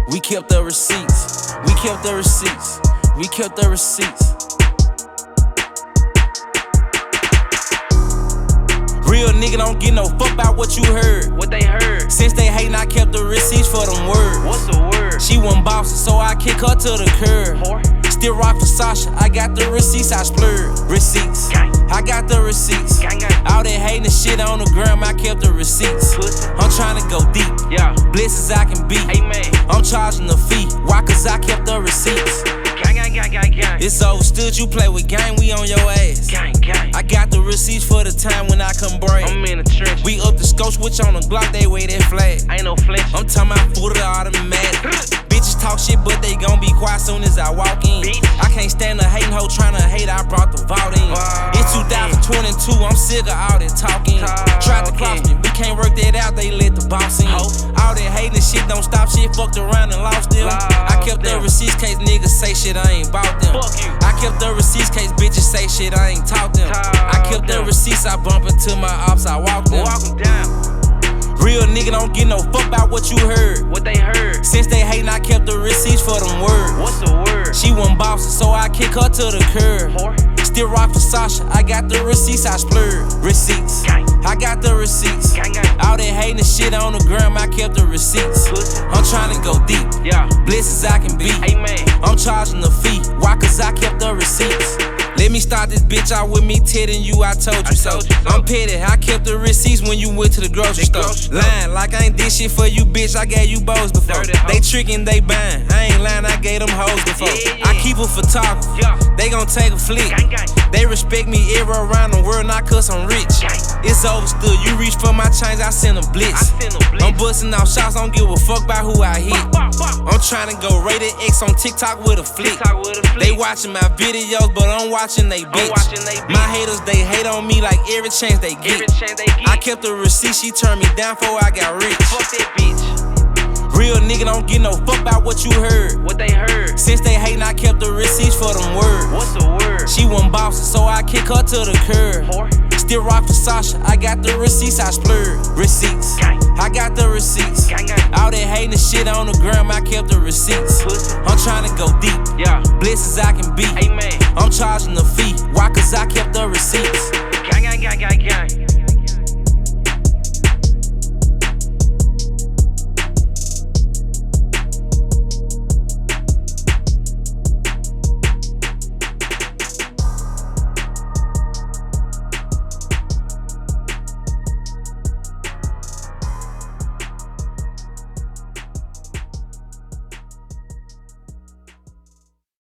We kept the receipts. We kept the receipts. We kept the receipts. Real nigga don't get no fuck about what you heard. What they heard? Since they hatin', I kept the receipts for them words. What's the word? She wasn't bossy, so I kick her to the curb. Whore. Still rock for Sasha, I got the receipts, I splurred. Receipts, Gang. I got the receipts. Gang, gang. All that hating and shit on the gram, I kept the receipts. Pussy. I'm tryna go deep, Yeah. bliss as I can be. Amen. I'm charging the fee, why? Cause I kept the receipts. Gang, gang, gang, gang, gang. It's overstood, you play with gang, we on your ass. Gang, gang. I got the receipts for the time when I come break. I'm in the trench. We up the scope, switch on the Glock, they weigh that flag. Ain't no flinch. I'm talking about food of automatic. Bitches talk shit, but they gon' be quiet soon as I walk in. Bitch. I can't stand a hating hoe tryna hate, I brought the vault in. Wow. It's 2022, I'm sick of all that talking. Tried to cross me, we can't work that out, they let the boss in. Ho. All that hating shit don't stop shit, fucked around and lost them. I kept the them. receipts case niggas say shit, I ain't bought them. Fuck you. I kept the receipts case bitches say shit, I ain't taught them. I kept the them. receipts, I bump into my ops, I walk them. Walk 'em down. Real nigga don't get no fuck about what you heard. What they heard? Since they hatin', I kept the receipts for them words. What's the word? She wasn't bossy, so I kick her to the curb. Whore. Still rock for Sasha, I got the receipts, I splurred. Receipts, Gang. I got the receipts. Gang, gang. All that hating and shit on the gram, I kept the receipts. Pussy. I'm tryna go deep, Yeah. bliss as I can be. Amen. I'm charging the fee, why? Cause I kept the receipts. Let me start this bitch out with me telling you I told you so. told you so. I'm petty, I kept the receipts when you went to the grocery store. grocery store. Lying like I ain't did shit for you, bitch, I gave you bows before. Dirty hoe. They tricking, they buying, I ain't lying, I gave them hoes before. Yeah, I yeah. keep a photographer, Yeah. they gon' take a flick. Gang, gang. They respect me everywhere around the world, not cause I'm rich. Gang. It's overstood, you reach for my chains, I send a I blitz. send a blitz. I'm busting off shots, don't give a fuck about who I hit. Bop, bop, bop. I'm tryna go rated X on TikTok with a flick. TikTok with a flick. They watching my videos, but I'm watching they bitch. watching they bitch. My haters, they hate on me like every chance they get. Every chance they get. I kept the receipt, she turned me down before I got rich. Fuck that bitch. Real nigga don't get no fuck about what you heard. What they heard? Since they hatin', I kept the receipts for them words. What's the word? She wasn't bossy, so I kick her to the curb. Whore. Still rock for Sasha, I got the receipts, I splurred. Receipts, Gang. I got the receipts. Gang, gang. All that hating and shit on the gram, I kept the receipts. Pussy. I'm tryna go deep, Yeah. bliss as I can be. Amen. I'm charging the fee, why? Cause I kept the receipts. Gang, gang, gang, gang, gang.